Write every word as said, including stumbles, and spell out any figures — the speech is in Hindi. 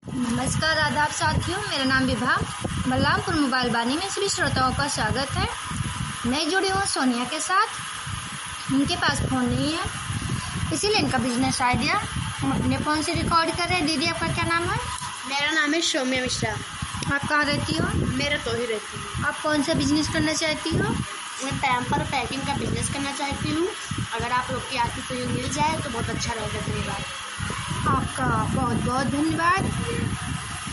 नमस्कार, आदाब साथियों। मेरा नाम विभा बलरामपुर मोबाइल बानी में सभी श्रोताओं का स्वागत है। मैं जुड़ी हूँ सोनिया के साथ। उनके पास फ़ोन नहीं है, इसीलिए इनका बिजनेस आइडिया हम अपने फ़ोन से रिकॉर्ड कर रहे हैं। दीदी, आपका क्या नाम है? मेरा नाम है शौम्या मिश्रा। आप कहाँ रहती हो? मेरा तो ही रहती हूँ। आप कौन सा बिजनेस करना चाहती हो? मैं पैम्पर पैकिंग का बिजनेस करना चाहती हूँ। अगर आप लोग की आती तो ये मिल जाए तो बहुत अच्छा रहेगा। धन्यवाद। आपका बहुत बहुत धन्यवाद।